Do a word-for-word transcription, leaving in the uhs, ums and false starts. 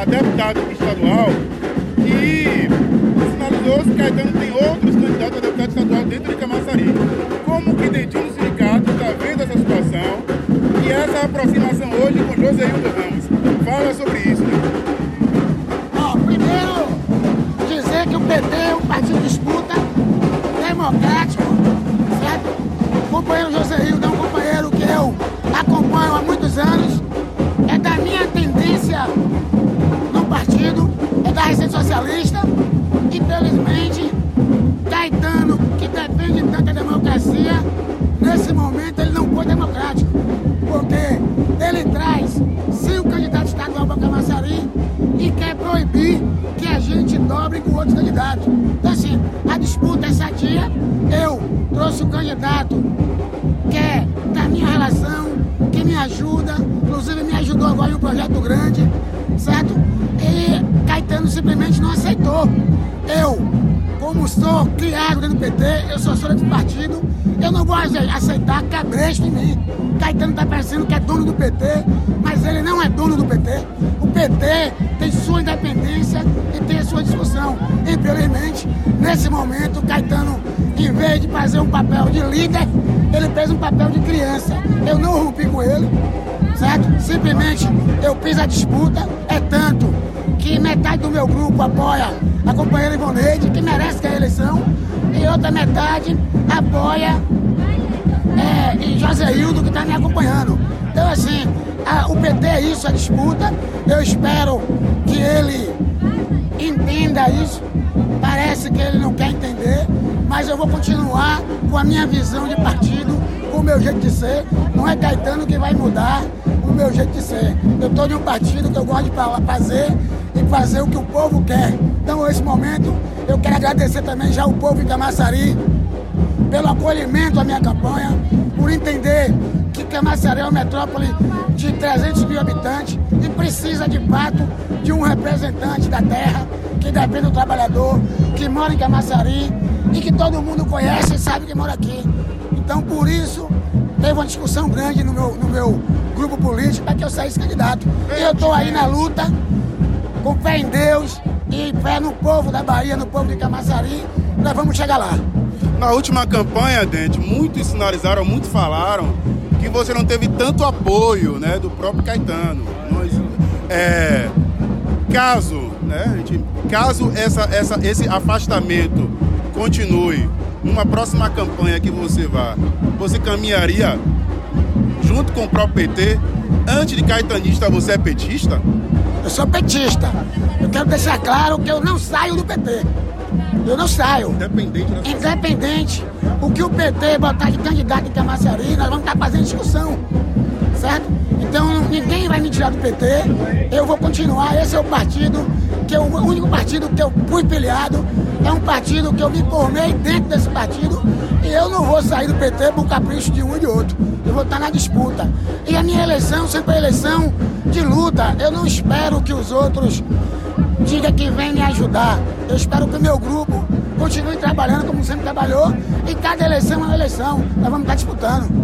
a deputado estadual e sinalizou que Caetano tem outros candidatos a deputado estadual dentro de Camaçari. Como que Dentinho do sindicato está vendo essa situação e essa aproximação hoje com Joséildo Ramos? Fala sobre isso, né? Bom, primeiro, dizer que o P T é um partido de disputa democrático, certo? O companheiro Joséildo é um companheiro que eu acompanho há muitos anos, é da minha tendência no partido, é da Receita Socialista. Infelizmente, Caetano, que depende tanto da democracia, nesse momento ele não foi democrático, porque ele traz cinco candidatos estaduais para Camaçari e quer proibir que a gente dobre com outros candidatos. Então assim, a disputa é sadia. Eu trouxe um candidato que é da minha relação, que me ajuda, inclusive me ajudou agora em um projeto grande, certo? E Caetano simplesmente não aceitou. Eu, como sou criado dentro do P T, eu sou só desse partido, eu não vou aceitar cabresto em mim. Caetano está parecendo que é dono do P T, mas ele não é dono do P T. O P T tem sua independência e tem a sua discussão. Infelizmente, nesse momento, Caetano, em vez de fazer um papel de líder, ele fez um papel de criança. Eu não rompi com ele, certo? Simplesmente eu fiz a disputa, é tanto que metade do meu grupo apoia a companheira Ivoneide, que merece ter a eleição, e outra metade apoia é, e Joséildo, que está me acompanhando. Então assim, a, o P T é isso, a disputa. Eu espero que ele entenda isso. Parece que ele não quer entender, mas eu vou continuar com a minha visão de partido, com o meu jeito de ser. Não é Caetano que vai mudar o meu jeito de ser. Eu estou de um partido que eu gosto de fazer e fazer o que o povo quer. Então, nesse momento, eu quero agradecer também já o povo de Camaçari pelo acolhimento à minha campanha, por entender que Camaçari é uma metrópole de trezentos mil habitantes e precisa, de fato, de um representante da terra, que depende do trabalhador, que mora em Camaçari e que todo mundo conhece e sabe que mora aqui. Então, por isso, teve uma discussão grande no meu, no meu grupo político para que eu saísse candidato. E eu estou aí na luta, com fé em Deus e fé no povo da Bahia, no povo de Camaçari, nós vamos chegar lá. Na última campanha, Dente, muitos sinalizaram, muitos falaram que você não teve tanto apoio, né, do próprio Caetano. Nós, é, caso, né, gente, caso essa, essa, esse afastamento continue, numa próxima campanha que você vá, você caminharia junto com o próprio P T? Antes de caetanista, você é petista? Eu sou petista. Eu quero deixar claro que eu não saio do P T. Eu não saio. Independente da sua... Independente. O que o P T botar de candidato em Camaçari, nós vamos estar fazendo discussão. Certo? Então ninguém vai me tirar do P T. Eu vou continuar. Esse é o partido, que é o único partido que eu fui filiado. É um partido que eu me formei dentro desse partido. E eu não vou sair do P T por capricho de um e de outro. Eu vou estar na disputa. E a minha eleição sempre é eleição de luta. Eu não espero que os outros digam que vem me ajudar. Eu espero que o meu grupo continue trabalhando como sempre trabalhou. E cada eleição é uma eleição. Nós vamos estar disputando.